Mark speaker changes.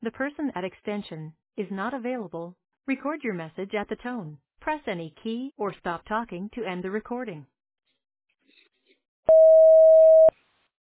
Speaker 1: The person at extension is not available. Record your message at the tone. Press any key or stop talking to end the recording.